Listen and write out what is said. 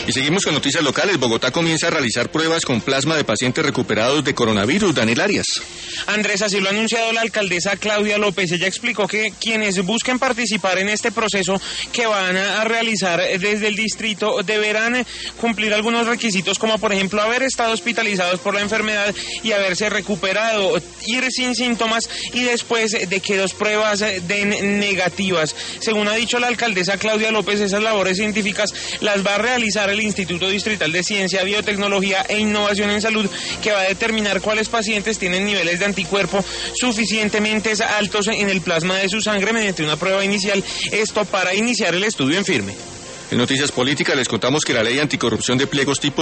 Y seguimos con noticias locales. Bogotá comienza a realizar pruebas con plasma de pacientes recuperados de coronavirus. Daniel Arias. Andrés, así lo ha anunciado la alcaldesa Claudia López. Ella explicó que quienes busquen participar en este proceso que van a realizar desde el distrito deberán cumplir algunos requisitos, como por ejemplo haber estado hospitalizados por la enfermedad y haberse recuperado, ir sin síntomas y después de que 2 pruebas den negativas. Según ha dicho la alcaldesa Claudia López, esas labores científicas las va a realizar el Instituto Distrital de Ciencia, Biotecnología e Innovación en Salud, que va a determinar cuáles pacientes tienen niveles de anticuerpo suficientemente altos en el plasma de su sangre mediante una prueba inicial, esto para iniciar el estudio en firme. En noticias políticas les contamos que la ley anticorrupción de pliegos tipo